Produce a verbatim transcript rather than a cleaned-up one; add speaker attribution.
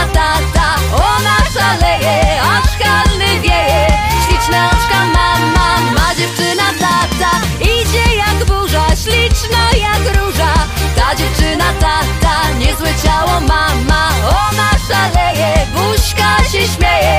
Speaker 1: tata, ona szaleje, aż kalny wieje. Śliczne oczka mama, ma dziewczyna tata, idzie jak burza, śliczna jak róża. Ta dziewczyna tata, niezłe ciało mama, ona szaleje, buźka się śmieje.